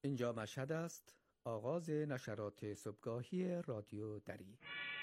اینجا مشهد است، آغاز نشرات صبحگاهی رادیو دری.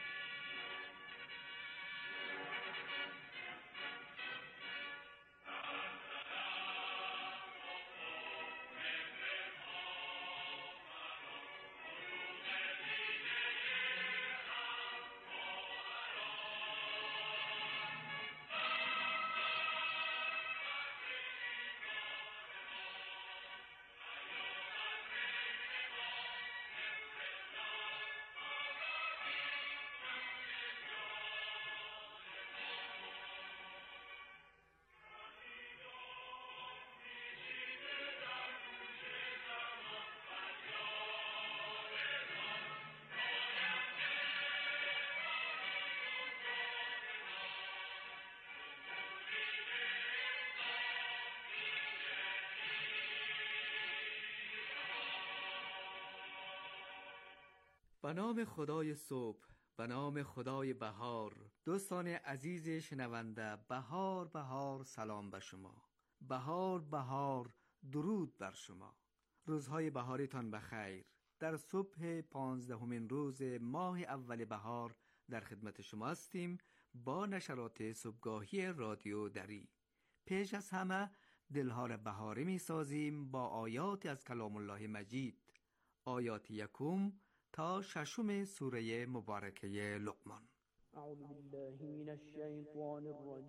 به نام خدای صبح، به نام خدای بهار. دوستان عزیز شنونده، بهار بهار سلام به شما. بهار بهار درود بر شما. روزهای بهاریتان بخیر. در صبح 15مین روز ماه اول بهار در خدمت شما هستیم با نشرات صبحگاهی رادیو دری. پیش از همه دلها را بهاری می سازیم با آیات از کلام الله مجید، آیات 1 تا 6 سوره مبارکه لقمان. اعوذ بالله من الشیطان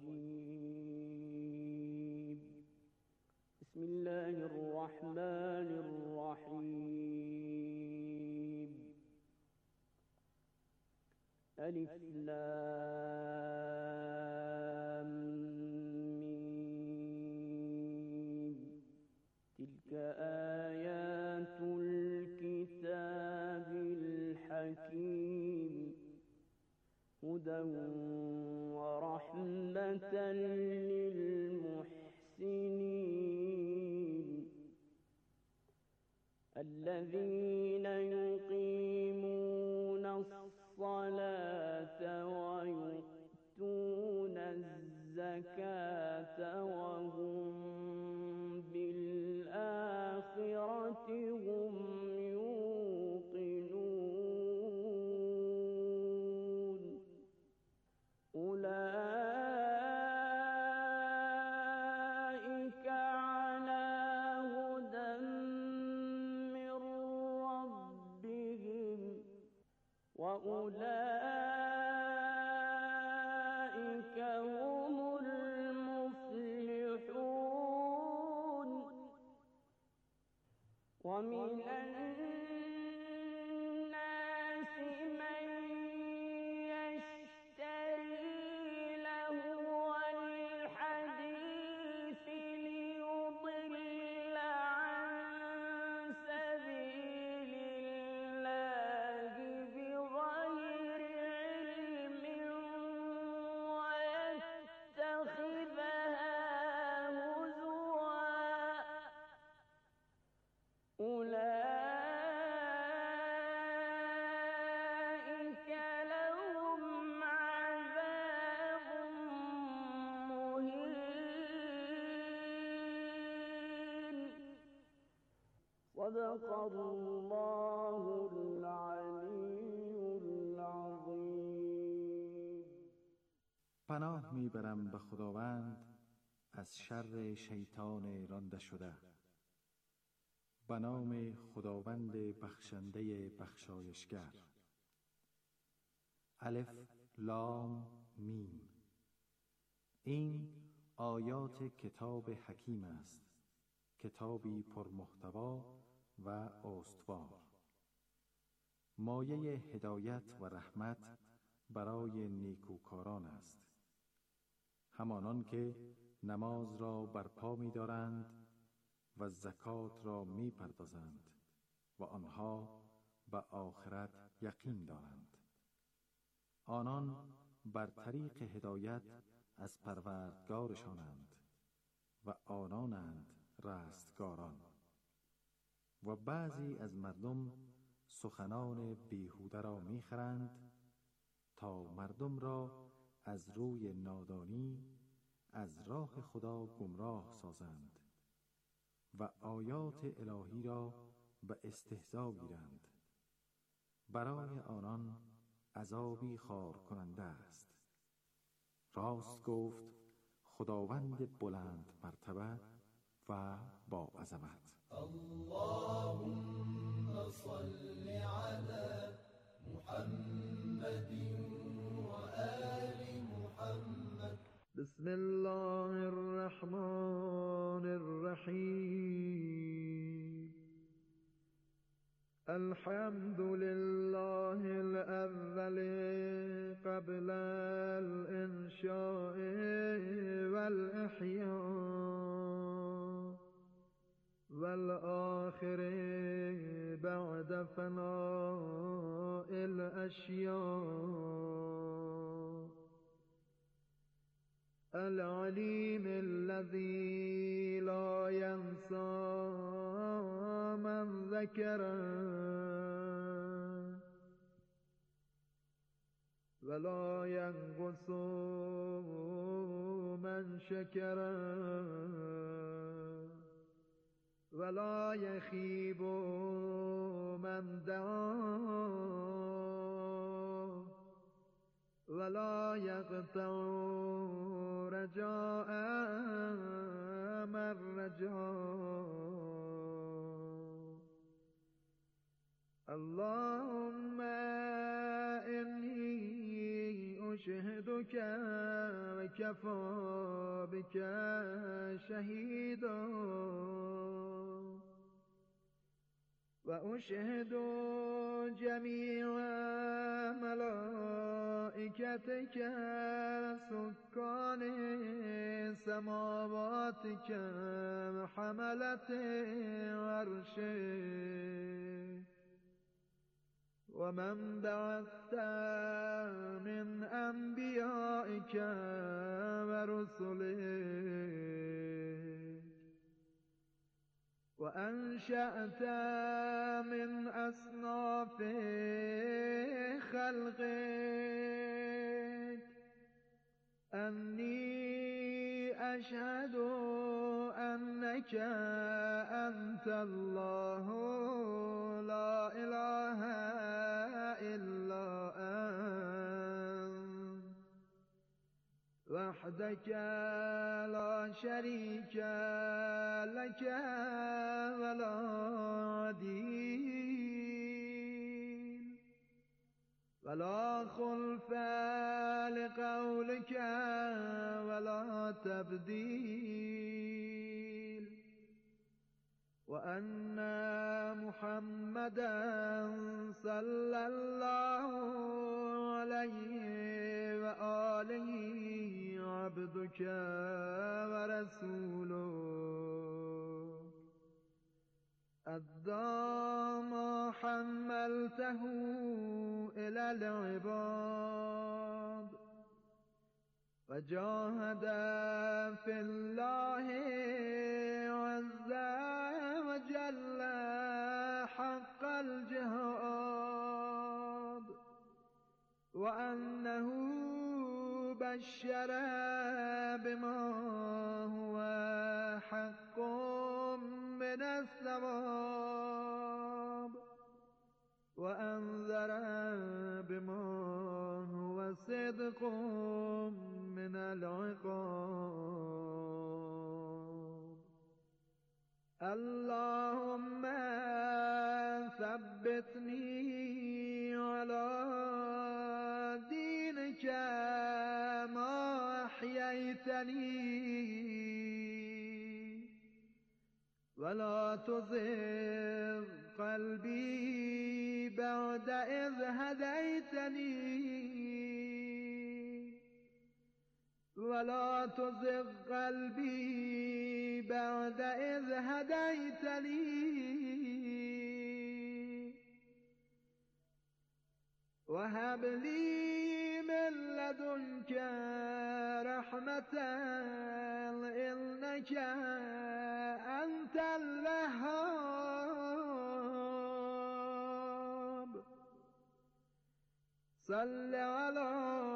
الرجیم. بسم الله الرحمن الرحیم. الف لام میم. تلك آیات الكتاب الحكيم هدى ورحمة للمحسنين الذين يقيمون الصلاة ويؤتون الزكاة وهم بالآخرة هم يوقنون أولئك على هدى من ربهم وأولئك هم المفلحون. ومن الناس من يشتري لهو الحديث ليضل عن سبيل الله بغير علم ويتخذها هزوا. أولئك لهم عذاب مهين. صدق الله العلی العظیم. پناه میبرم به خداوند از شر شیطان رانده شده. به نام خداوند بخشنده بخشایشگر. الف لام میم. این آیات کتاب حکیم است، کتابی پرمحتوا و استوار، مایه هدایت و رحمت برای نیکوکاران است، همانان که نماز را برپا می دارند و زکات را می پردازند و آنها به آخرت یقین دارند. آنان بر طریق هدایت از پروردگارشانند و آنانند رستگاران. و بعضی از مردم سخنان بیهوده را میخرند تا مردم را از روی نادانی از راه خدا گمراه سازند و آیات الهی را و استهزا گیرند. برای آنان عذابی خار کننده است. راست گفت خداوند بلند مرتبه و با عظمت. اللهم صل على محمد و آل محمد. بسم الله الرحمن الرحیم. الحمد لله الأول قبل الإنشاء والإحياء والآخر بعد فناء الأشياء. العليم الذي لا ينسى من ذكره ولا ينقص من شكره ولا يخيب من دعاه ولا يقطع رجاء من رجاه. اللهم إني أشهدك وكفى بك شهيدا وأشهد جميع ملائكتك سكان سماواتك وحملة عرشك ومن بعثت من أنبيائك ورسلك وأنشأت من أصناف خلقك أني أشهد أنك أنت الله لا إله إلا أنت وحدك لا شريك لك ولا عديل ولا خلف لقولك ولا تبديل وأن محمدا صلى الله عليه وآله عبدك ورسوله أدى ما حملته إلى العباد وجاهد في الله عز وجل حق الجهاد وأنه بشر بما هو حق من الثواب وأنذر بما هو صدق من العقاب. اللهم ثبتني على دينك ما أحييتني ولا تزغ قلبي بعد إذ هديتني ولا تزغ قلبي بعد إذ هديتني وهب لي من لدنك رحمة إنك أنت الوهاب. صل على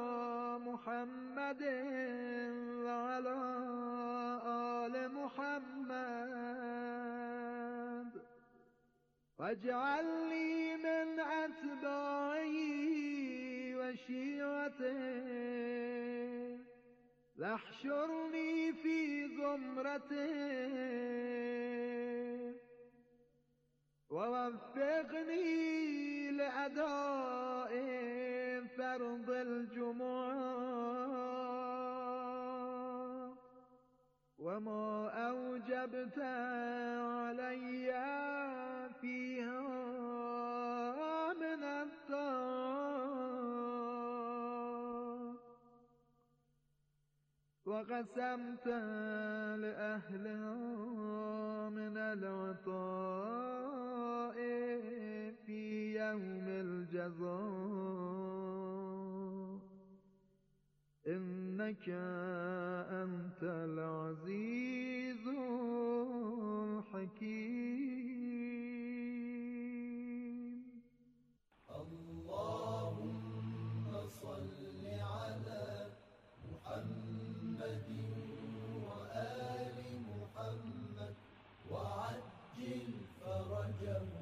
محمد وعلى آل محمد واجعل لي من أتباعي وشيعته واحشرني في زمرته ووفقني لأداء فرض الجمعة وما أوجبت علي فيها من الطاعات وقسمت لأهلها من العطاء في يوم الجزاء إنك أنت العزيز الحكيم. اللهم صل على محمد وآل محمد وعجل فرجهم.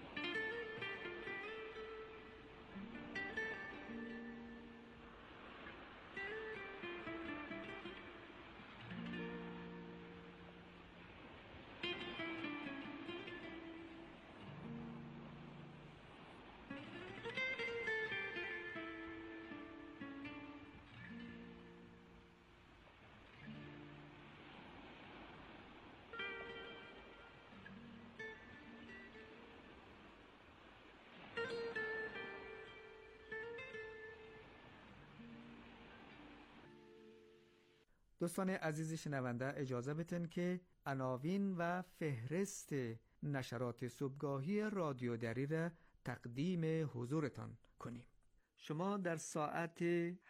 دوستان عزیز شنونده، اجازه بدین که عناوین و فهرست نشرات صبحگاهی رادیو دری را تقدیم حضورتان کنیم. شما در ساعت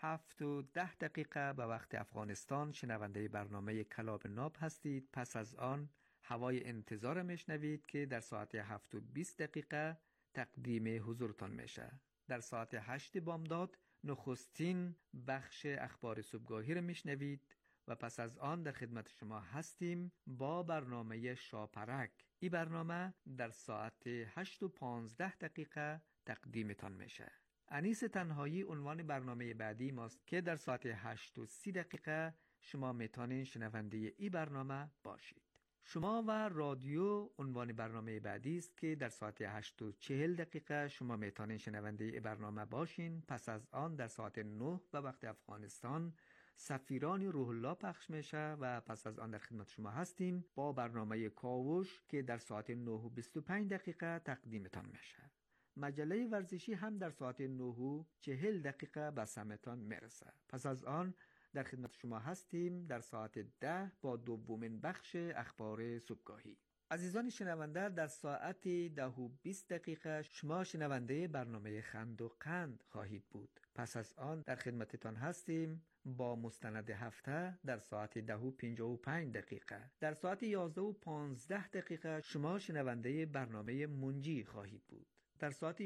7:10 به وقت افغانستان شنونده برنامه کلام ناب هستید. پس از آن هوای انتظار میشنوید که در ساعت 7:20 تقدیم حضورتان میشه. در ساعت 8 بامداد نخستین بخش اخبار صبحگاهی را میشنوید و پس از آن در خدمت شما هستیم با برنامه شاپرک. این برنامه در ساعت 8:15 تقدیمتان میشه. انیس تنهایی عنوان برنامه بعدی ماست که در ساعت 8:30 شما میتونین شنونده این برنامه باشید. شما و رادیو عنوان برنامه بعدی است که در ساعت 8:40 شما میتونین شنونده این برنامه باشین. پس از آن در ساعت 9 به وقت افغانستان سفیران روح الله پخش میشه و پس از آن در خدمت شما هستیم با برنامه کاوش که در ساعت 9:25 تقدیمتان میشه. مجله ورزشی هم در ساعت 9:40 به سمتان میرسه. پس از آن در خدمت شما هستیم در ساعت 10 با دومین بخش اخبار صبحگاهی. عزیزان شنونده، در ساعت 10:20 شما شنونده برنامه خند و قند خواهید بود. پس از آن در خدمتتان هستیم با مستند هفته در ساعت 10:55. در ساعت 11:15 شما شنونده برنامه منجی خواهید بود. در ساعت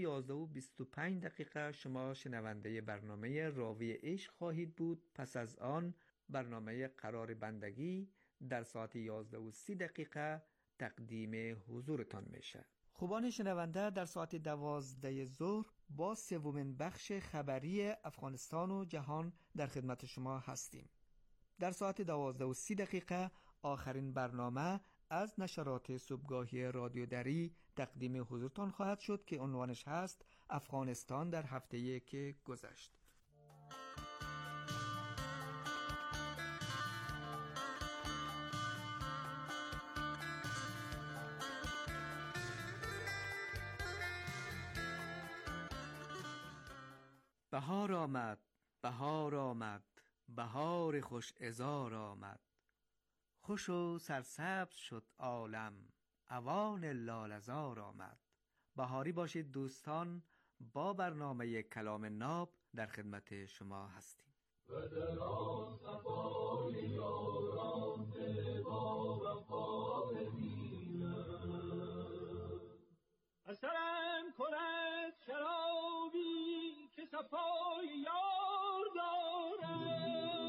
11:25 شما شنونده برنامه راوی عشق خواهید بود. پس از آن برنامه قرار بندگی در ساعت 11:30 تقدیم حضورتان میشه. خوبان شنونده، در ساعت 12 ظهر با سومین بخش خبری افغانستان و جهان در خدمت شما هستیم. در ساعت 12:30 آخرین برنامه از نشرات صبحگاهی رادیو دری تقدیم حضورتان خواهد شد که عنوانش هست افغانستان در هفته‌ای که گذشت. بهار آمد، بهار آمد، بهار خوش عذار آمد. خوش و سرسبز شد عالم، اوان لاله‌زار آمد. بهاری باشید دوستان، با برنامه کلام ناب در خدمت شما هستیم. و در آن صفای یاران دل با وفا ببینم. اثرم کند شرابی که صفای یار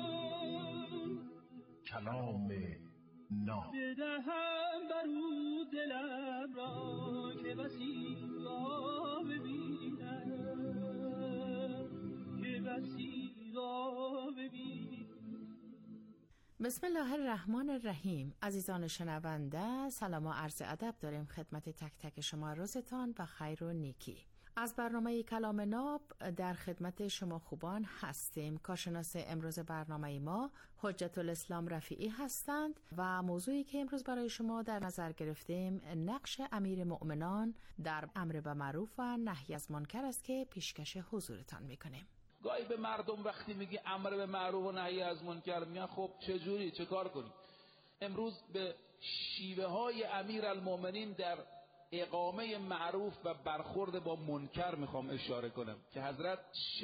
دارم. کلام ناب بدهم بر او دلم را که بسی را ببینم، که بسی را ببینم. بسم الله الرحمن الرحیم. عزیزان شنونده، سلام و عرض ادب داریم خدمت تک تک شما. روزتان و خیر و نیکی. از برنامه کلام ناب در خدمت شما خوبان هستیم. کارشناس امروز برنامه ما حجت الاسلام رفیعی هستند و موضوعی که امروز برای شما در نظر گرفتیم نقش امیر مؤمنان در امر به معروف و نهی از منکر است که پیشکش حضورتان میکنیم. گاهی به مردم وقتی میگی امر به معروف و نهی از منکر میگن خب چجوری چه کار کنیم؟ امروز به شیوه های امیرالمؤمنین در اقامه معروف و برخورد با منکر میخوام اشاره کنم که حضرت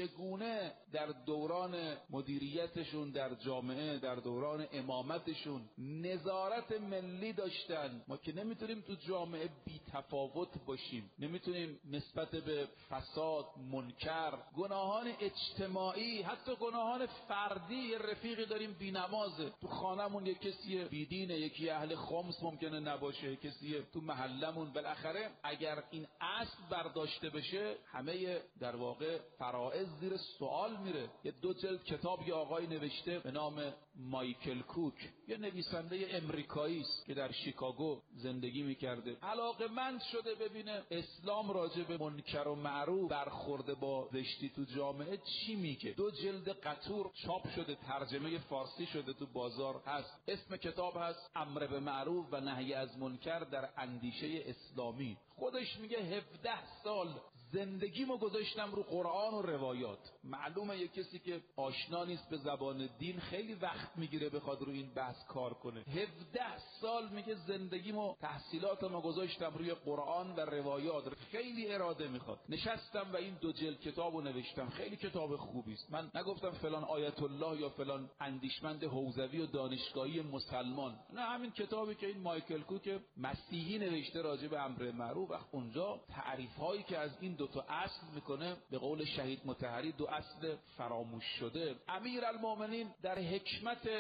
چگونه در دوران مدیریتشون در جامعه، در دوران امامتشون نظارت ملی داشتن. ما که نمیتونیم تو جامعه بی تفاوت باشیم، نمیتونیم نسبت به فساد، منکر، گناهان اجتماعی، حتی گناهان فردی. رفیقی داریم بی نمازه، تو خانمون یک کسی بی دینه، یکی اهل خمس ممکنه نباشه، کسی تو محلمون. بالاخره اگر این اصل برداشته بشه همه در واقع فرائض زیر سوال میره. یه 2 جلد کتاب یه آقای نوشته به نام مایکل کوک، یه نویسنده امریکایی است که در شیکاگو زندگی میکرده. علاقه‌مند شده ببینه اسلام راجع به منکر و معروف، برخورد با زشتی تو جامعه چی میگه. 2 جلد قطور چاپ شده، ترجمه فارسی شده، تو بازار هست. اسم کتاب هست امر به معروف و نهی از منکر در اندیشه اسلامی. خودش میگه 17 سال زندگیمو گذاشتم رو قرآن و روایات. معلومه یک کسی که آشنا نیست به زبان دین خیلی وقت میگیره بخواد رو این بحث کار کنه. 17 سال میگه زندگیمو، تحصیلاتمو گذاشتم روی قرآن و روایات. خیلی اراده میخواد. نشستم و این 2 جلد کتابو نوشتم. خیلی کتاب خوبی است. من نگفتم فلان آیت الله یا فلان اندیشمند حوزوی و دانشگاهی مسلمان، نه، همین کتابی که این مایکل کوک مسیحی نوشته راجع به امر معروف. وقت اونجا تعریف هایی که از این 2 تا اصل میکنه، به قول شهید مطهری 2 اصل فراموش شده. امیرالمؤمنین در حکمت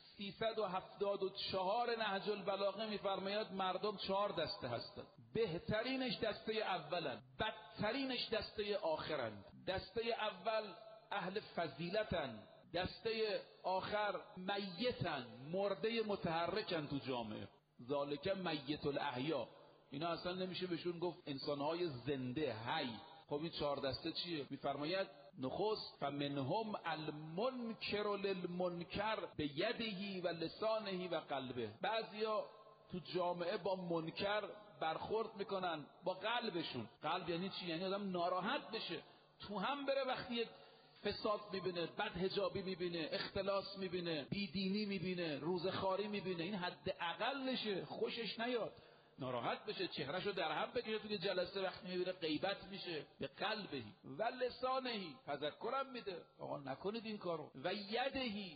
374 نهج البلاغه میفرماید مردم 4 دسته هستند. بهترینش دسته اولن، بدترینش دسته آخرند. دسته اول اهل فضیلتن، دسته آخر میتن، مرده متحرکن تو جامعه. ذالک میت الاحیا. اینا اصلا نمیشه بهشون گفت انسانهای زنده، حی. خب این 4 دسته چیه؟ میفرماید نخست فمنهم المنکر للمنکر بیده و لسانه و قلبه. بعضیا تو جامعه با منکر برخورد میکنن با قلبشون. قلب یعنی چی؟ یعنی آدم ناراحت بشه، تو هم بره وقتی فساد میبینه، بد حجابی میبینه، اختلاس میبینه، بیدینی میبینه، روزخواری میبینه. این حد اقلشه، خوشش نیاد، ناراحت بشه، چهرهشو در هم بکشه. توی جلسه وقتی میبینه غیبت میشه. به قلبهی و لسانهی، تذکرم میده آقا نکنید این کارو. و یدهی،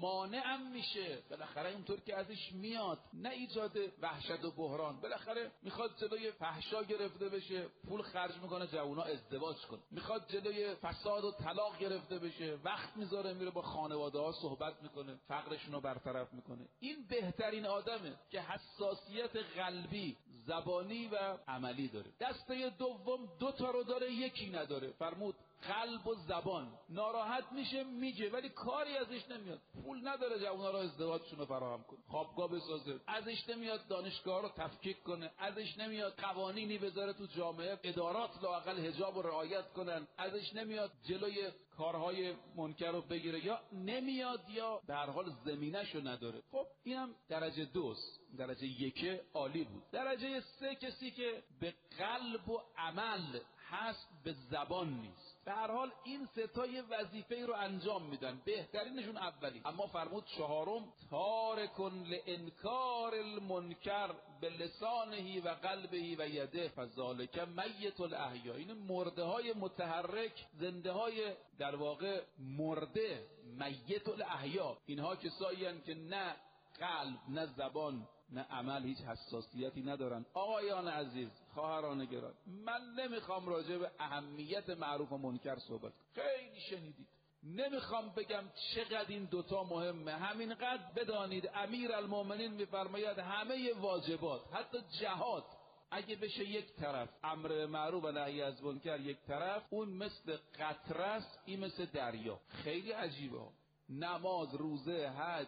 مانعم میشه. بالاخره اینطور که ازش میاد، نه ایجاد وحشت و بحران. بالاخره میخواد جلوی فحشا گرفته بشه، پول خرج میکنه جوونا ازدواج کنه. میخواد جلوی فساد و طلاق گرفته بشه، وقت میذاره میره با خانواده ها صحبت میکنه، فقرشون رو برطرف میکنه. این بهترین آدمه که حساسیت قلبی، زبانی و عملی داره. دسته دوم 2 تا رو داره، یکی نداره. فرمود قلب و زبان. ناراحت میشه میگه ولی کاری ازش نمیاد. پول نداره جوونا رو ازدواجشون رو فراهم کنه، خوابگاه بسازه. ازش نمیاد دانشگاه رو تفکیک کنه. ازش نمیاد قوانینی بذاره تو جامعه، ادارات لااقل حجاب رو رعایت کنن. ازش نمیاد جلوی کارهای منکر رو بگیره، یا نمیاد یا به هر حال زمینه‌شو نداره. خب اینم درجه 2 است. درجه 1 عالی بود. درجه 3 کسی که به قلب و عمل هست، به زبان نیست. به هر حال این 3 تا یه وظیفه رو انجام میدن. بهترینشون اولی. اما فرمود 4م تارکن لانکار المنکر بلسانه و قلبه و یده فذالک میت الاحیا. این مرده های متحرک، زنده های در واقع مرده، میت الاحیا. اینها کسایی هستند که نه قلب، نه زبان، نه عمل، هیچ حساسیتی ندارن. آقایان عزیز، خواهران گران، من نمیخوام راجع به اهمیت معروف و منکر صحبت کنم. خیلی شنیدید. نمیخوام بگم چقدر این دوتا مهمه، همینقدر بدانید امیرالمومنین میفرماید همه واجبات، حتی جهاد اگه بشه یک طرف، امر معروف و نهی از منکر یک طرف، اون مثل قطره است، این مثل دریا. خیلی عجیبه. نماز، روزه، حج،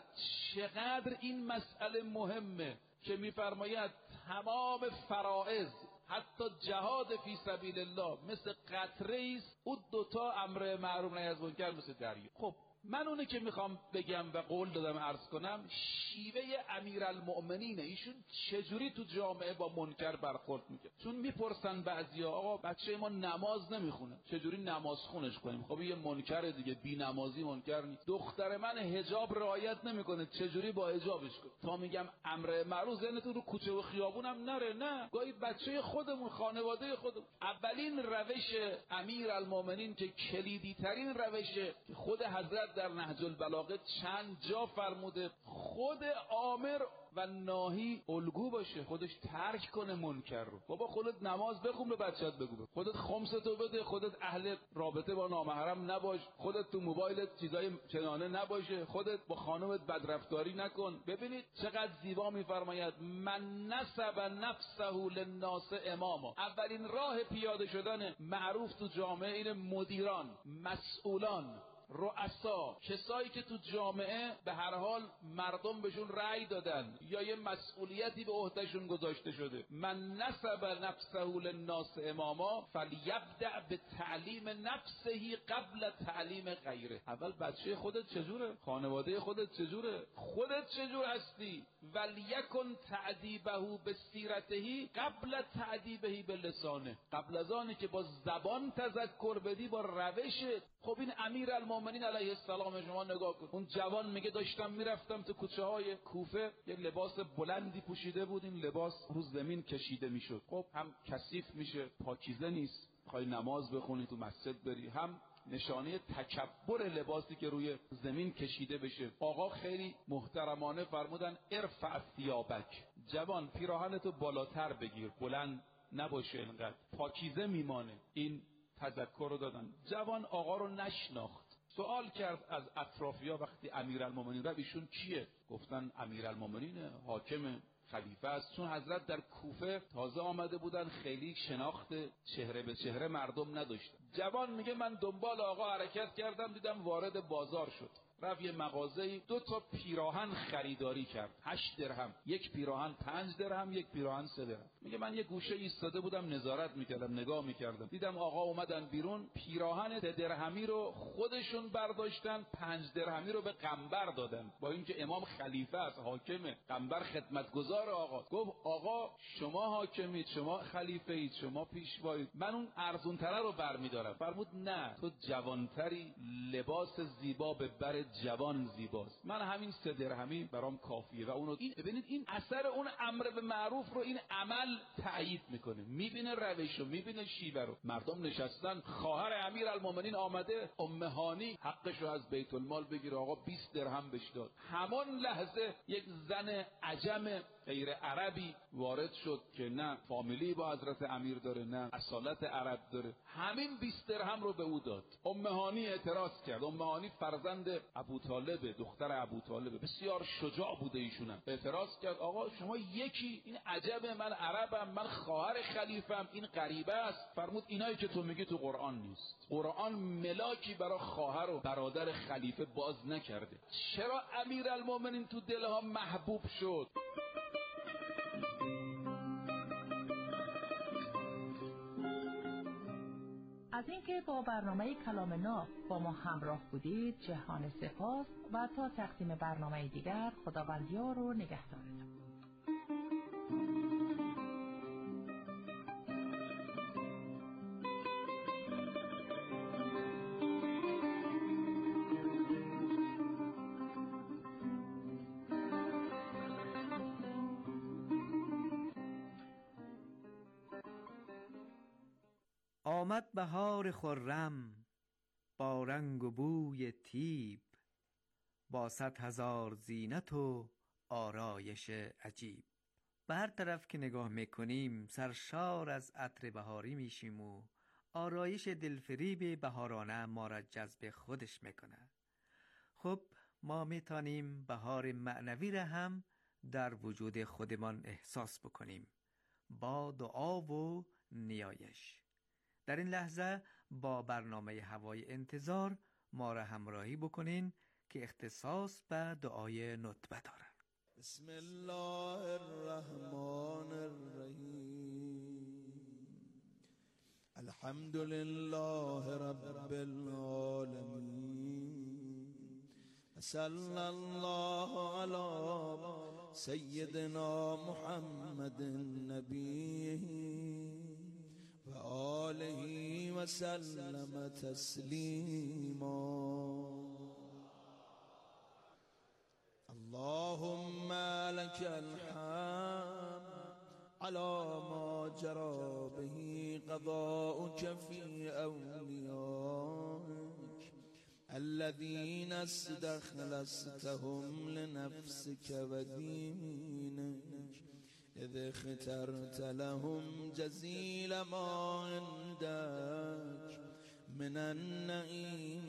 چقدر این مسئله مهمه که میفرماید تمام فرائض، حتی جهاد فی سبیل الله مثل قطره است، اون دوتا امر معروف نهی از منکر مثل دریا. خب من اونه که میخوام بگم و قول دادم عرض کنم، شیوه امیرالمؤمنینه. ایشون چجوری تو جامعه با منکر برخورد میکنه؟ چون میپرسن بعضیا آقا بچه ما نماز نمیخونه، چجوری نماز خونش کنیم؟ خب یه منکر دیگه، بی نمازی منکر نیست. دختر من حجاب رعایت نمیکنه، چجوری با حجابش کنیم؟ تا میگم امر معروف ذهنتون رو کوچه و خیابونم نره، نه، گاهی بچه خودمون، خانواده خودمون. اولین روش امیرالمؤمنین که کلیدی ترین روشه که خود حضرت در نهج البلاغه چند جا فرموده، خود آمر و ناهی الگو باشه، خودش ترک کنه منکر رو. بابا خودت نماز بخون، به بچت بگو، خودت خمستو بده، خودت اهل رابطه با نامحرم نباش، خودت تو موبایلت چیزای چنانه نباشه، خودت با خانومت بدرفتاری نکن. ببینید چقدر زیبا میفرماید من نسب نفسه للناس اماما. اولین راه پیاده شدن معروف تو جامعه این مدیران، مسئولان، رؤسا، کسایی که تو جامعه به هر حال مردم بهشون رأی دادن یا یه مسئولیتی به عهدهشون گذاشته شده، من نسب نفسه للناس اماما فلیبدأ به تعلیم نفسه قبل تعلیم غیره. اول بچه خودت چجوره؟ خانواده خودت چجوره؟ خودت چجور هستی؟ ولیکن تعذیبه بسیرته قبل تعذیبه بلسانه. قبل از آنی که با زبان تذکر بدی، با روش. خب این امیرالمؤمنین علیه السلام شما نگاه کن. اون جوان میگه داشتم میرفتم تو کوچه های کوفه، یه لباس بلندی پوشیده بود، این لباس رو زمین کشیده میشد. خب هم کثیف میشه، پاکیزه نیست، میخوای نماز بخونی تو مسجد بری، هم نشانه تکبر لباسی که روی زمین کشیده بشه. آقا خیلی محترمانه فرمودن ارفع ثیابک، جوان پیراهنتو بالاتر بگیر، بلند نباشه اینقدر، پاکیزه میمانه. این تذکر رو دادن. جوان آقا رو نشناخت، سوال کرد از اطرافیا وقتی امیرالمؤمنین رفت ایشون کیه؟ گفتن امیرالمؤمنین، حاکم، خلیفه است. چون حضرت در کوفه تازه آمده بودن، خیلی شناخت چهره به چهره مردم نداشتن. جوان میگه من دنبال آقا حرکت کردم، دیدم وارد بازار شد، رفت یه مغازه‌ای 2 پیراهن خریداری کرد، 8 درهم، یک پیراهن 5 درهم، یک پیراهن 3 درهم. میگه من یه گوشه ایستاده بودم نظارت میکردم، نگاه میکردم، دیدم آقا اومدن بیرون، پیراهن 3 درهمی رو خودشون برداشتن، 5 درهمی رو به قنبر دادن، با اینکه امام خلیفه است، حاکمه، قنبر خدمتگزار آقا. گفت آقا شما حاکمید، شما خلیفه اید، شما پیشوایید، من اون ارزونتره رو برمیدارم. فرمود نه، تو جوانتری، لباس زیبا به بر جوان زیباست، من همین 3 درهمی برام کافیه. و اونو ببینید این اثر اون امر به معروف رو این عمل تأیید میکنه، میبینه روش رو، میبینه شیوه رو. مردم نشستن، خواهر امیرالمؤمنین آمده، ام هانی حقشو از بیت المال بگیره، آقا 20 درهم بهش داد. همان لحظه یک زن عجم غیر عربی وارد شد که نه فامیلی با حضرت امیر داره، نه اصالت عرب داره، همین 20 درهم رو به او داد. ام هانی اعتراض کرد. ام هانی فرزند ابوطالب، دختر ابوطالب، بسیار شجاع بوده ایشونم. اعتراض کرد آقا شما یکی، این عجبه، من عربم، من خواهر خلیفم، این غریبه است. فرمود اینایی که تو میگی تو قرآن نیست، قرآن ملاکی برای خواهر و برادر خلیفه باز نکرده. چرا امیرالمؤمنین تو دلها محبوب شد؟ از اینکه با برنامه کلام ناب با ما همراه بودید جهان سپاس و تا تقدیم برنامه دیگر خداوند یار و نگهدارتون. آمد بهار خرم با رنگ و بوی طیب، با 100,000 زینت و آرایش عجیب. به هر طرف که نگاه میکنیم سرشار از عطر بهاری میشیم و آرایش دلفریب بهارانه ما را جذب خودش میکنه. خب ما میتونیم بهار معنوی را هم در وجود خودمان احساس بکنیم با دعا و نیایش. در این لحظه با برنامه هوای انتظار ما را همراهی بکنین که اختصاص به دعای نطبه داره. بسم الله الرحمن الرحیم. الحمد لله رب العالمین. صلی الله علی سیدنا محمد نبی و آله و سلم تسلیما. اللهم لك الحمد على ما جرى به قضاؤك في أوليائك الذين استخلصتهم لنفسك ودينك إذ اخترت لهم جزيل ما عندك من النعيم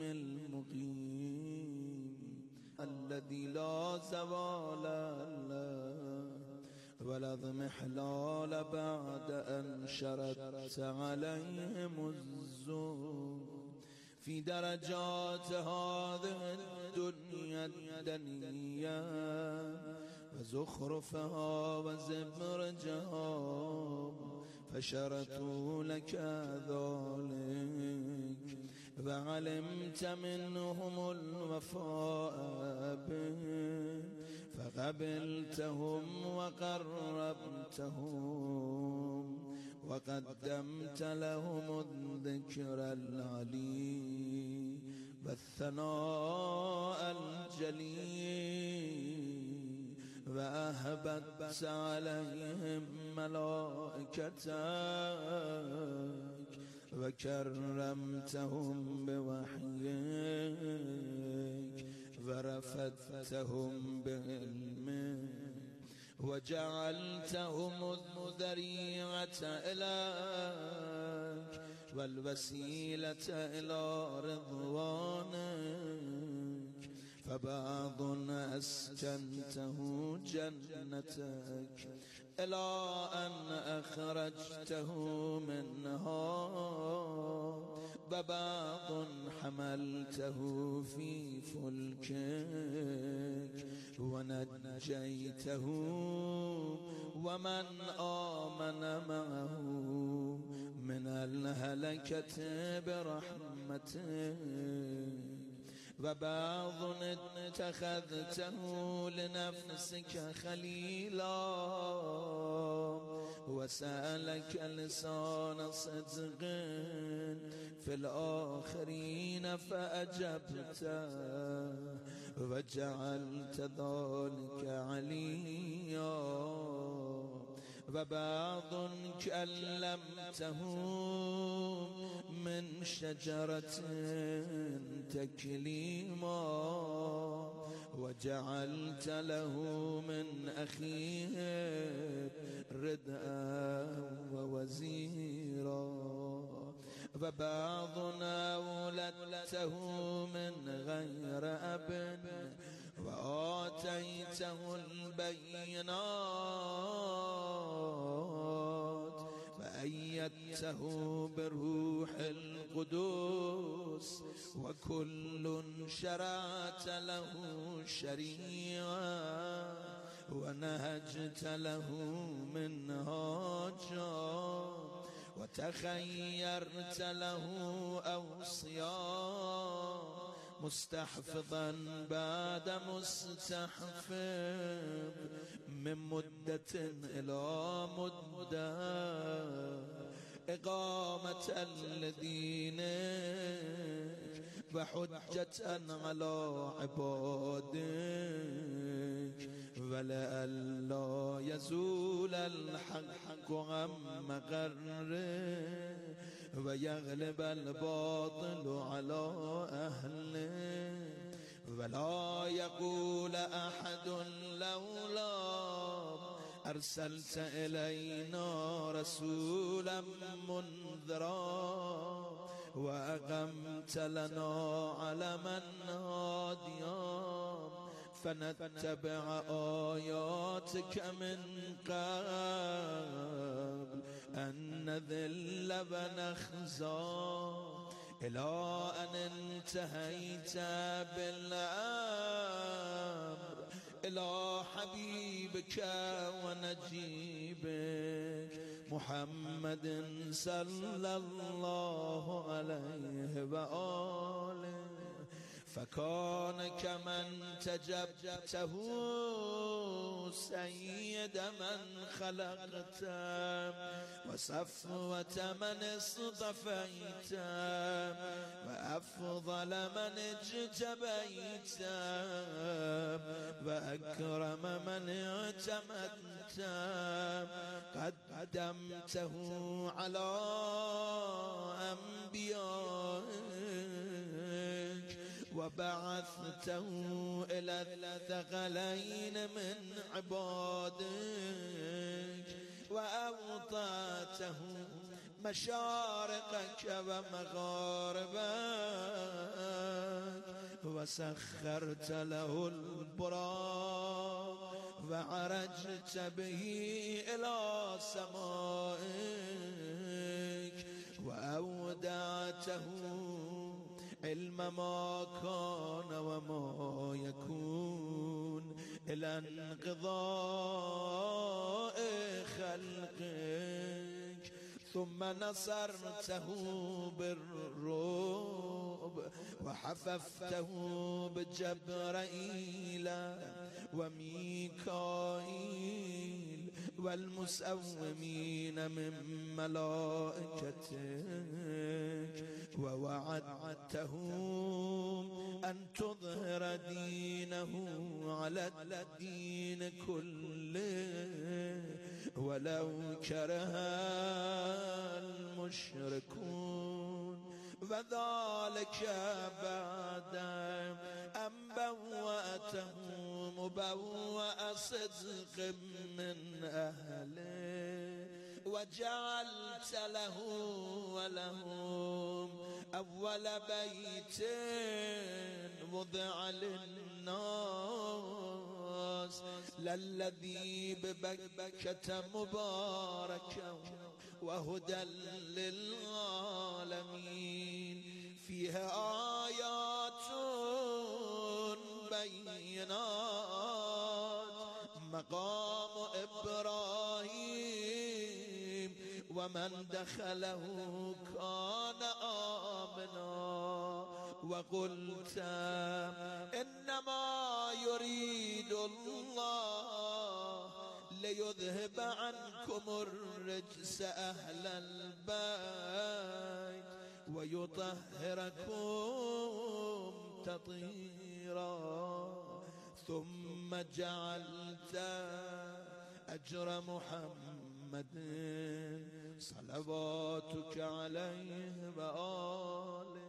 المقيم الذي لا زوال له ولا اضمحلال بعد أن شردت عليهم الزور في درجات هذه الدنيا الدنيا وزخرفها وزبرجها فشرطوا لك ذلك وعلمت منهم الوفاء فقبلتهم وقربتهم وقدمت لهم الذكر العلي والثناء الجليل وأهبت عليهم ملائكتك وكرمتهم بوحيك ورفدتهم بعلمك وجعلتهم الذريعة إليك والوسيلة إلى رضوانك فبعض أسكنته جنتك إلى أن أخرجته منها وبعض حملته في فلكك ونجيته ومن آمن معه من الهلكة برحمتك وبعض اتخذته لنفسك خليلا وسألك لسان صدق في الآخرين فأجبته وجعلت ذلك عليا وبعض كلمته من شجرة تكليما وجعلت له من أخيه ردءا ووزيرا وبعضنا ولدته من غير أب وآتيته البينات وأيدته بروح القدس وكل شرعت له شريعة ونهجت له منهاجا وتخيرت له أوصياء مستحفظا بعد مستحفظ من مدة إلى مدة إقامة لدينك وحجة على عبادك ولئلا يزول الحق عن مقره ويغلب الباطل على أهله ولا يقول أحد لولا أرسلت إلينا رسولا منذرا وأقمت لنا علما هاديا فنتبع آياتك من قبل أن نذل ونخزى إلى أن انتهيت بالأمر إلى حبيبك ونجيبك محمد صلى الله عليه وآله فكان كمن تجبته سيد من خلقت وصفوة من اصطفيت وأفضل من اجتبيت وأكرم من اعتمدت قدمته على أنبيائك وبعثته إلى الثقلين من عبادك وأوطاته مشارقك ومغاربك وسخرت له البراق وعرجت به إلى سمائك وأودعته علم ما كان وما يكون إلى انقضاء خلقك ثم نصرته بالرعب وحففته بجبرائيل وميكائيل والمسومين من ملائكتك ووعدتهم أن تظهر دينه على الدين كله ولو كره المشركون وذلك بعد أن بوأته مبوأ صدق من أهله وجعلت له ولهم أول بيت وضع للناس للذي ببكة مباركا وهدى للعالمين فيها آيات بينات مقام إبراهيم ومن دخله كان آمنا وقلت إنما يريد الله ليذهب عنكم الرجس أهل البيت ويطهركم تطهيرا ثم جعلت أجر محمد صلواتك عليه وآله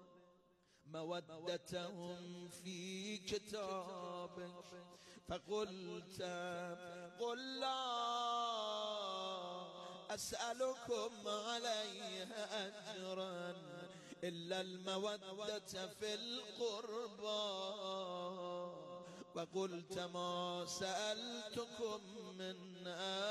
مودتهم في كتابك فقلت قل لا أسألكم عليه أجرا إلا المودة في القربى وقلت ما سألتكم من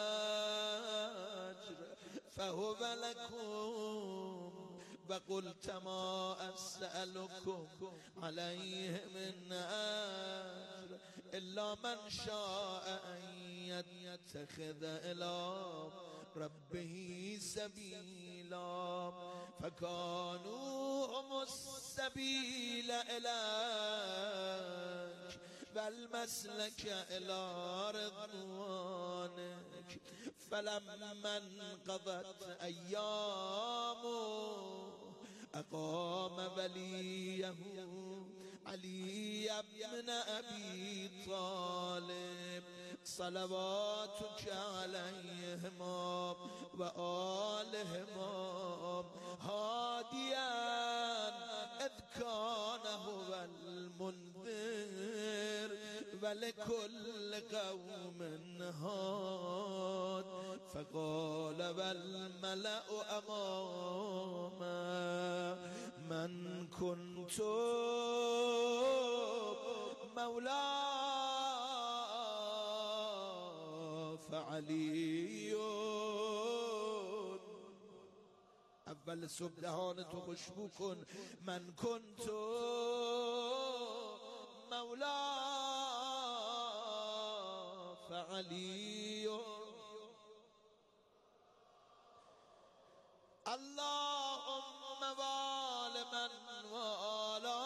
أجر فهو لكم وقلت ما أسألكم عليه من أجر إلا من شاء أن يتخذ إلى ربه سبيلا فكانوا هم السبيل إليك والمسلك إلى رضوانك فلما انقضت أيامه أقام وليه علي بن أبي طالب صلواتك عليهما وآلهما هاديا إذ كان هو المنذر ولكل قوم هاد فقال والملأ أماما من كنت مولا فعلی. اول صبح دهان تو خوشبو کن. من كنت مولا فعلی. اللهم وال من والا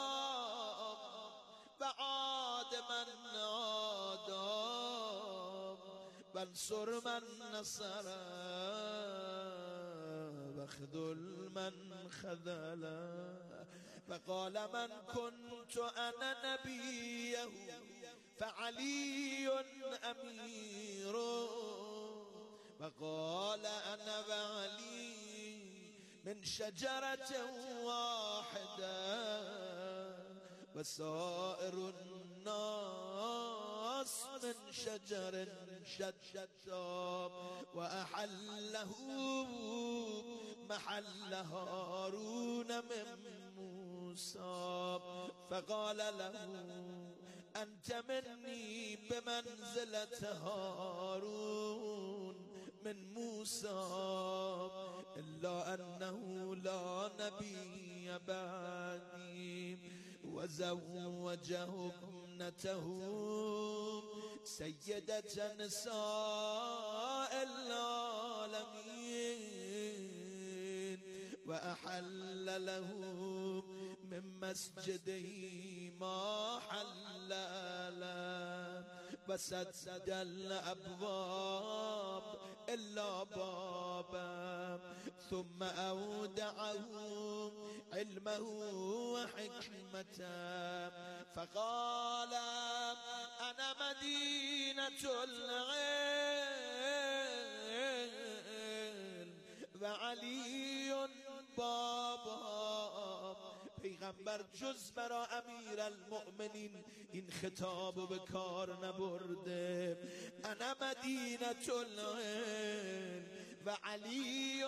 وعاد من عادا وانصر من نصر واخذل من خذل. فقال من كنت أنا نبيه فعلي أمير وقال أنا وعلي من شجرة واحدة وسائر الناس من شجر شتى وأحله محل هارون من موسى. فقال له أنت مني بمنزلة هارون من موسى إلا أنه لا نبي بعدي. وزوجه ابنته سيدة نساء العالمين وأحل له من مسجده ما حل له وسد الأبواب إلا بابا. ثم أودعه علمه وحكمته فقال أنا مدينة العلم وعلي بابا. پیغمبر جز برا امیر المؤمنین این خطاب به کار نبرده. انا مدینة العلم و علی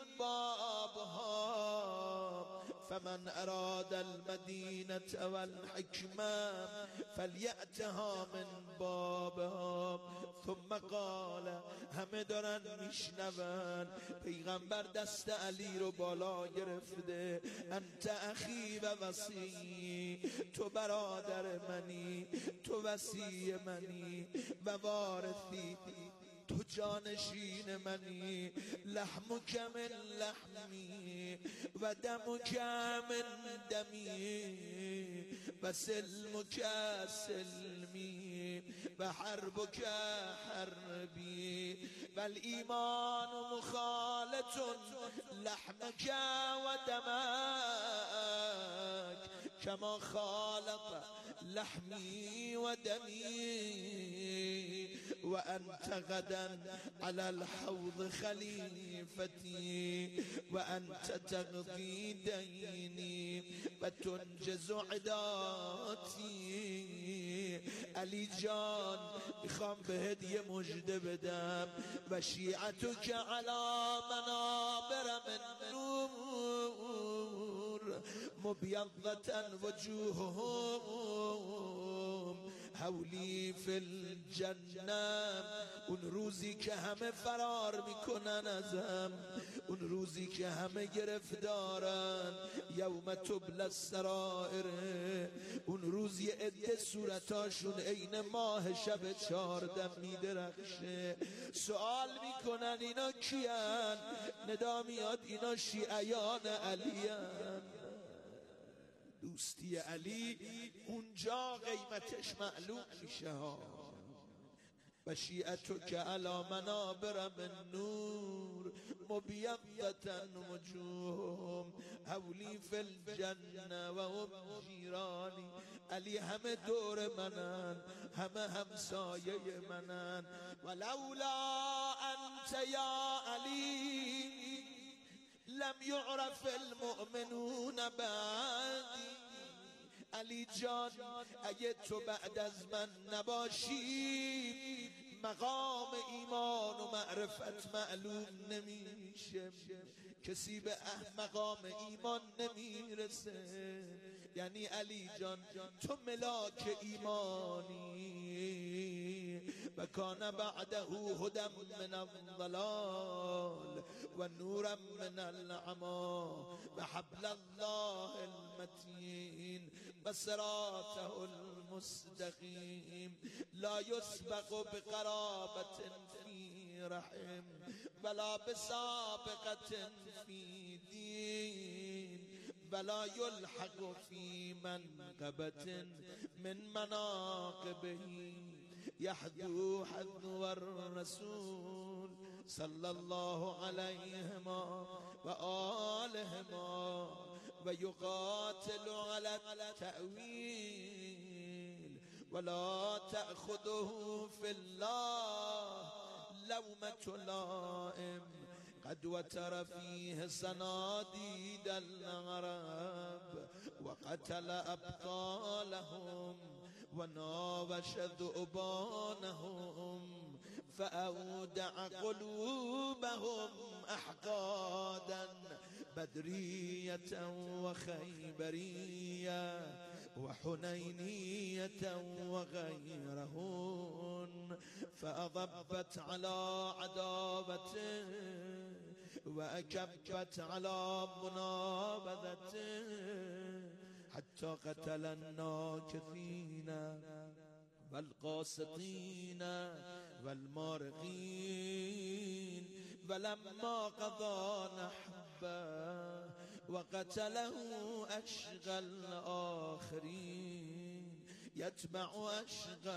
بابها فمن اراد المدینة والحکمة فلیأتها من بابها. ثم قال همه دارن میشنون پیغمبر دست علی رو بالا گرفته. انت اخی و وصی، تو برادر منی، تو وصی منی و وارثی، تو جانشین منی. لحمک من لحمی و دمک من دمی و سلمک سلمی و حربک حربی و الایمان مخالط لحمک و دمک کما خالط لحمی و دمی و انت غدا على الحوض خلیفتی و انت تقضی دینی و تنجز عداتی. علی جان میخوام بهت یه مژده بدم و شیعتو که علی منابر من نور مبیضة وجوههم حولی فی الجنه. اون روزی که همه فرار میکنن ازم، اون روزی که همه گرفتارن، یوم تبلی السرائر، اون روزی عده صورتاشون عین ماه شب 14 میدرخشه. سوال میکنن اینا کیان؟ ندا میاد اینا شیعیان علیان. دوستی علی اونجا قیمتش معلوم میشه ها. و شیعتو که علی منابر من نور مبیضة وجوههم حولی فی الجنه و هم جیرانی. علی همه دور منن، همه همسایه منن. ولولا انت یا علی لم يعرف المؤمنون بعدی. علی جان اگه تو بعد از من نباشی مقام ایمان و معرفت معلوم نمیشه، کسی به مقام ایمان نمیرسه. یعنی علی جان تو ملاک ایمانی و کان بعده هدی من الضلال و نورا من العمی و حبل الله المتین و صراطه المستقیم لا يسبق بقرابة في رحم ولا بسابقة في دين ولا يلحق في منقبة من مناقبه يحذو حذو الرسول صلى الله عليهما وآلهما ويقاتل على التأويل ولا تأخذه في الله لومة لائم قد وتر فيه صناديد العرب وقتل أبطالهم وناوش ذؤبانهم فأودع قلوبهم أحقادا بدرية وخيبرية وحنينية وغيرهن فأضبت على عداوته وأكبت على منابذته حتى قتل الناكثين والقاسطين والمارقين ولما قضى نحبه وقتله أشقى الآخرين يتبع أشقى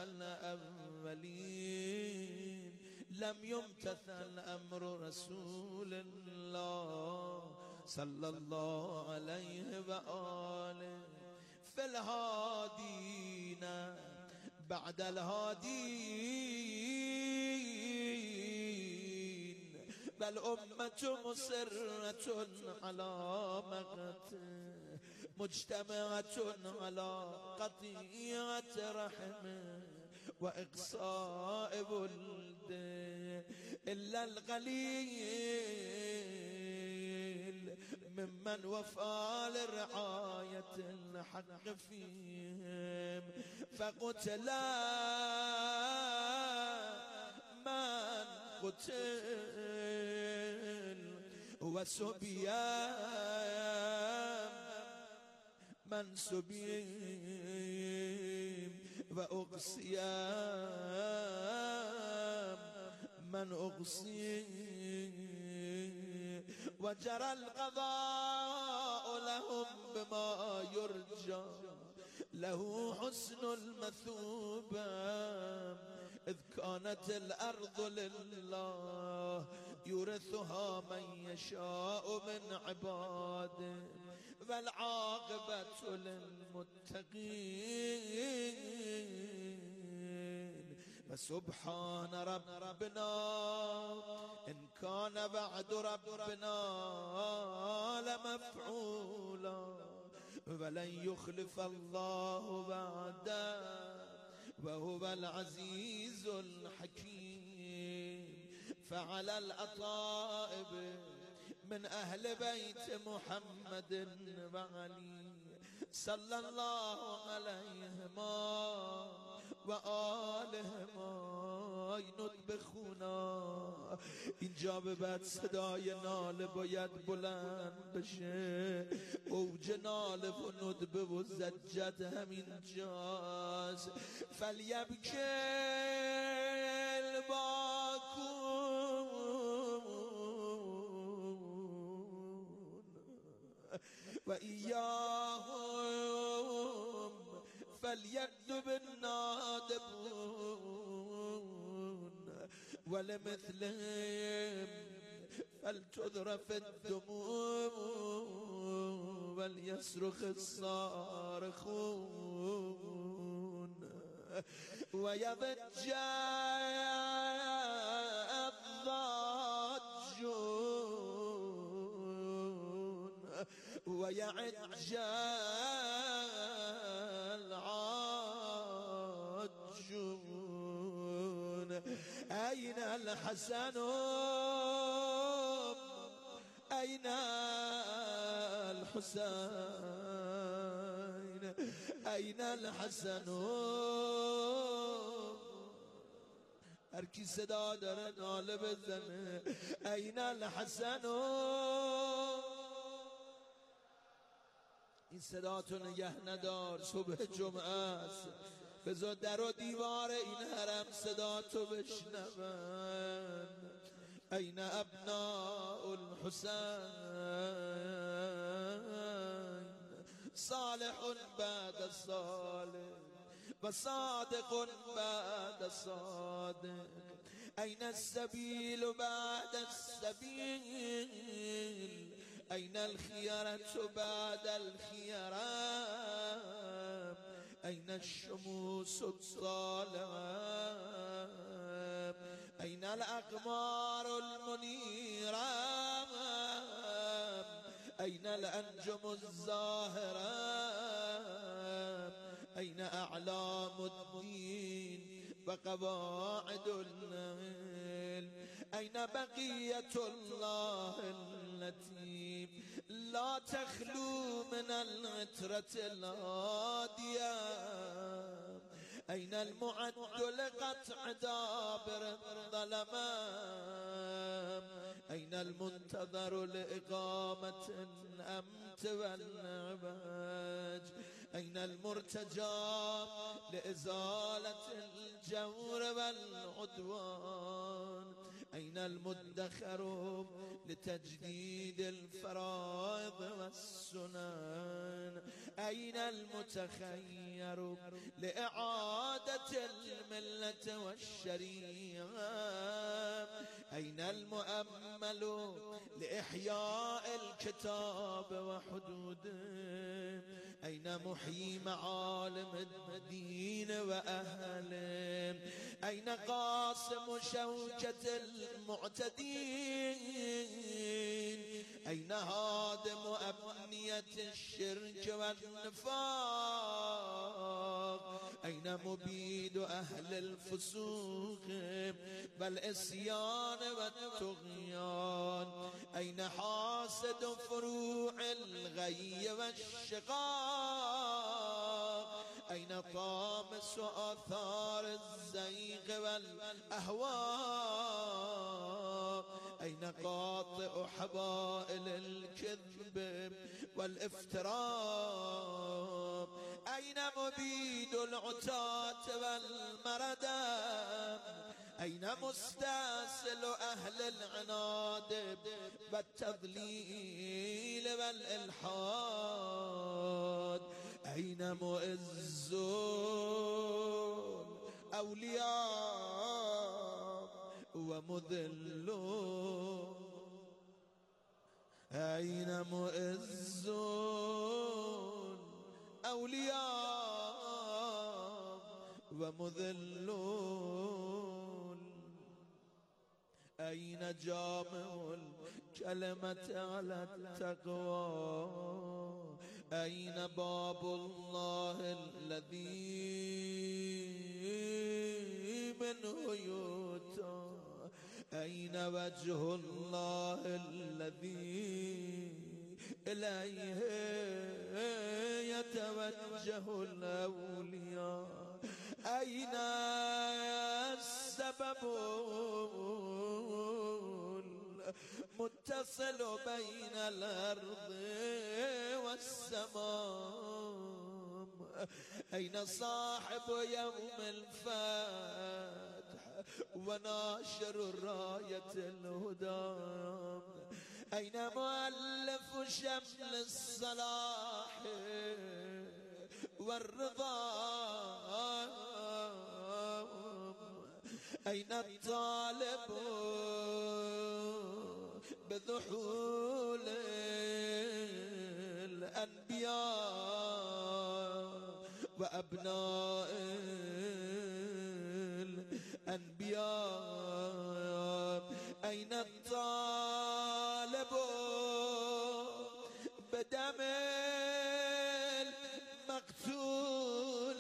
الأولين لم يمتثل أمر رسول الله صلى الله عليه وآله في الهادين بعد الهادين بل أمة مسرة على مقته مجتمعة على قطيعة رحمه وإقصاء ولده إلا القليل ممن وفى لرعاية الحق فيهم فقتل من قتل وسبي من سبي وأقصي من أقصي وجرى القضاء لهم بما يرجى له حسن المثوبة إذ كانت الأرض لله يورثها من يشاء من عباده والعاقبة للمتقين فسبحان ربنا إن كان وعد ربنا لمفعولا ولن يخلف الله وعده وهو العزيز الحكيم فعلى الأطائب من أهل بيت محمد وعلي صلى الله عليهما وآلهما ند بخونا اینجا به بعد صدای ناله باید بلند بشه اوج ناله و ندبه و زجت همین جاست فلیبکل باکون و ایاهم فلیدب النادبون ولمثلهم فلتذرف الدموع وليصرخ الصارخون ويضج الضاجون ويعج الحسن أين الحسين أين الحسن هر کی صدا داره ناله بزنه أين الحسن این صدا تو نگه ندار صبح جمعه است بذار در و دیوار این حرم صدا تو بشنون أين أبناء الحسين صالح بعد صالح وصادق بعد صادق أين السبيل بعد السبيل أين الخيرة بعد الخيرة أين الشموس الصالحة أين الأقمار المنيرة أين الأنجم الزاهرة أين أعلام الدين وقواعد العلم أين بقية الله التي لا تخلو من العترة الهادية أين المعد لقطع دابر الظلماء أين المنتظر لإقامة الأمت والعباج أين المرتجى لإزالة الجور والعدوان أين المدخر لتجديد الفرائض والسنن أين المتخير لإعادة الملة والشريعة أين المؤمل لإحياء الكتاب وحدوده أين محيي معالم الدين وأهله أين قاسم شوكة المعتدين أين هادم أبنية الشرك والنفاق أين مبيد أهل الفسوق والعصيان والطغيان أين حاسد فروع الغي والشقاق أين طامس آثار الزيغ والأهواء أين قاطع حبائل الكذب والافتراء أين مبيد العتاة والمردة أين مستأصل أهل العناد والتضليل والإلحاد أين مؤز أولياء ومذل أين مؤز أولياء ومذلون أين جامع الكلمة على التقوى أين باب الله الذي منه يؤتى أين وجه الله الذي إليه يتوجه الأولياء أين السبب المتصل بين الأرض والسماء أين صاحب يوم الفتح وناشر راية الهدى أين مؤلف شمل الصلاح والرضا أين الطالب بذحول الأنبياء وأبناء الأنبياء أين الطالب بدم المقتول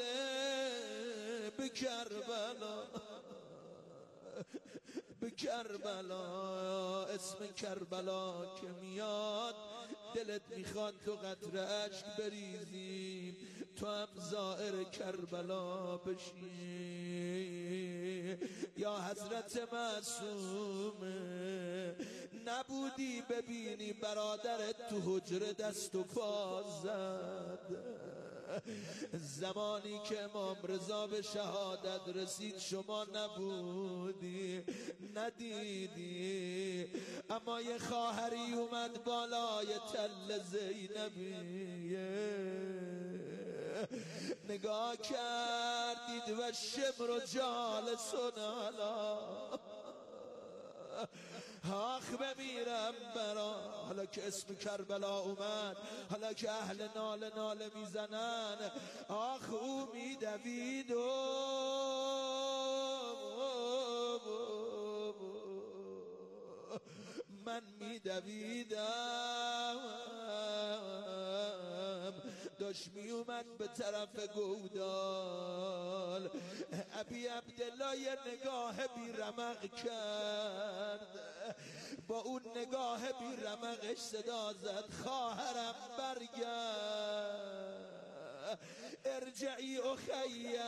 کربلا، اسم کربلا که میاد دلت میخواد تو قطره اشک بریزی، تو هم زائر کربلا بشی. یا حضرت معصومه، نبودی ببینی برادرت تو حجره دست و پا زد، زمانی که امام رضا به شهادت رسید شما نبودی، ندیدی، اما یه خواهری اومد بالای تل زینبیه، نگاه کردید و شمر و جالسون علا، آخ بمیرم برا. حالا که اسم کربلا اومد، حالا که اهل ناله ناله میزنن، آخ او میدوید و من میدویدم، داشت میومد به طرف گودال، ابی عبدالله یه نگاه بی رمق کرد، با اون نگاه بی رمقش صدا زد خواهرم برگرد، ارجعی اخیه.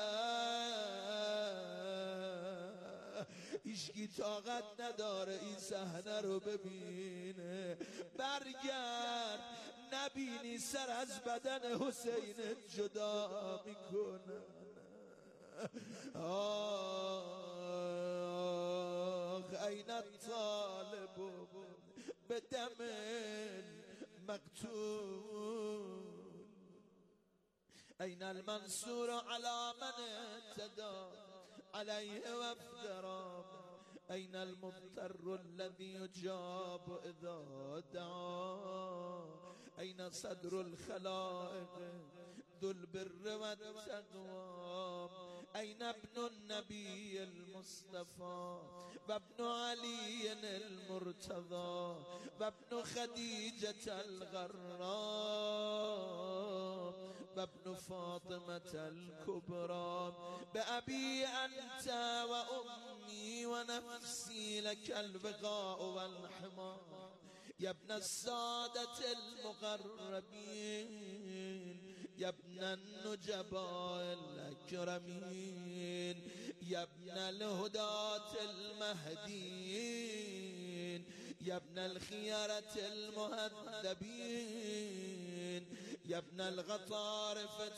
هیچکی طاقت نداره این صحنه رو ببینه، برگرد نبینی سر از بدن حسین جدا میکنه. آخ این الطالب به دم مقتول، این المنصور على من اعتدى عليه وافترى، این المضطر الذي يجاب اذا دعا، این صدر الخلائق ذو البر والتقوى، این ابن النبي المصطفى وابن علي المرتضى وابن خديجة الغراء وابن فاطمة الكبرى، بأبي أنت وأمي ونفسي لك البقاء والحمى، يا ابن السادة المقربين، يا ابن النجباء الأكرمين، يا ابن الهداة المهديين، يا ابن الخيارة المهذبين، يا ابن الغطارفة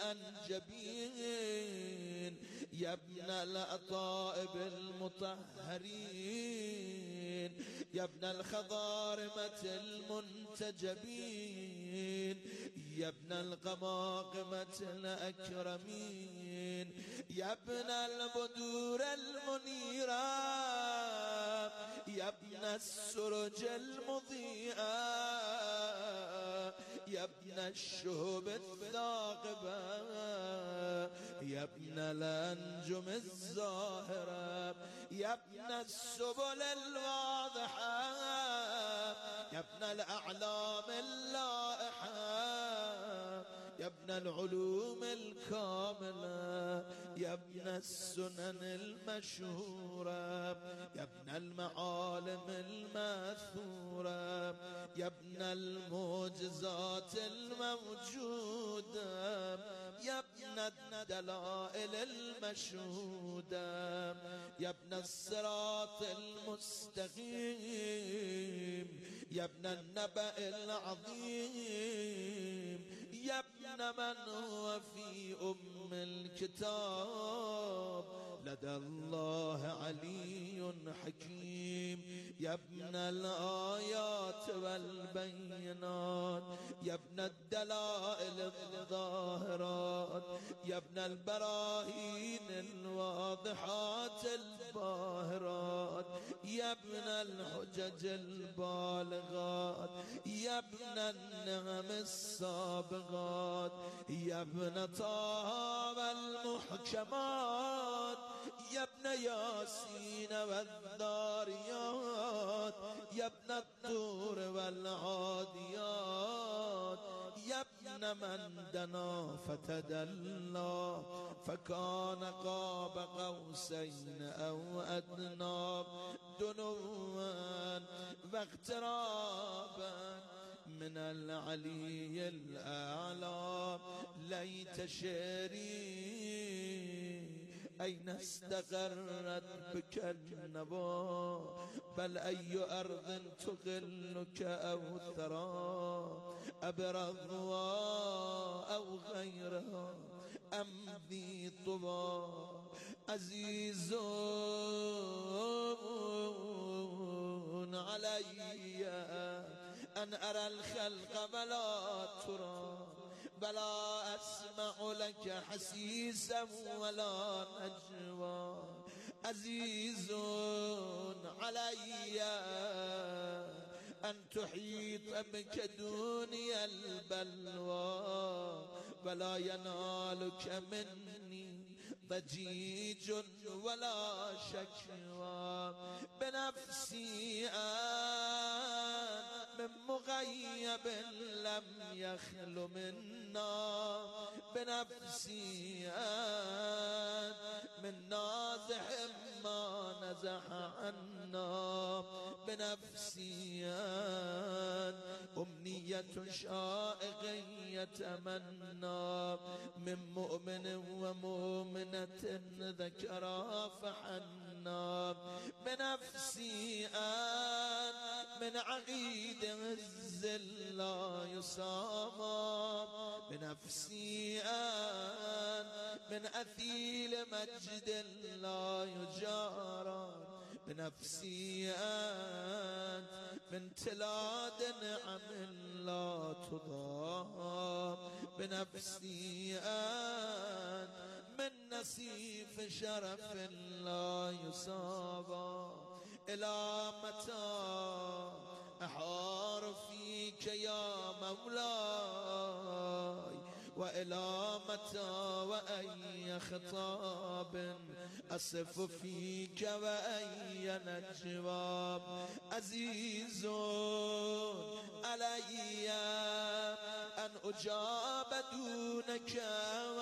الأنجبين، يا ابن الأطائب المطهرين، يا ابن الخضارمة المنتجبين، يا ابن القماقمة الأكرمين، يا ابن البدور المنيرة، يا ابن السرج المضيئة، يا ابن الشهب الثاقبة، يا ابن الأنجم الزاهرة، يا ابن السبل الواضحة، يا ابن الأعلام اللائحة، يا ابن العلوم الكاملة، يا ابن السنن المشهورة، يا ابن المعالم الماثورة، يا ابن المعجزات الموجودة، يا ابن الدلائل المشهودة، يا ابن الصراط المستقيم، يا ابن النبأ العظيم، يا ابن من هو في أم الكتاب لدى الله علي حكيم، يا ابن الآيات والبينات، يا ابن الدلائل الظاهرات، يا ابن البراهين الواضحات الباهرات، يا ابن الحجج البالغات، يا ابن النعم السابغات، يا ابن طه والمحكمات، يا ابن ياسين والذاريات، يا ابن الطور والعاديات، يا ابن ان من دنا فتدلى فكان قاب قوسين او ادنى دنوا واقترابا من العلي الاعلى ليت شعري أين استقرت بك النبا بل أي أرض تغلك أو ثرى أبرضها أو غيرها أم ذي طبا عزيز علي أن أرى الخلق ولا ترى بلا أسمع لك حسيسا ولا نجوى عزيز علي أن تحيط بك دنيا البلوى ولا ينالك مني ضجيج ولا شكوى بنفسي من مغيب لم يخل منا بنفسي من نازح ما نزح عنا بنفسي أمنية شائق يتمنى من مؤمن ومؤمنة ذكرى فحنا بنفسي من عقيد الزل لا يصام بنفسي من أثيل مجد لا يجارى بنفسي من تلاد نعم لا تضام بنفسي من نصيف شرف لا يصاب إلى متى أحار فيك يا مولاي وإلى متى وأي خطاب أصف فيك وأي نجواب عزيز علي أن أجاب دونك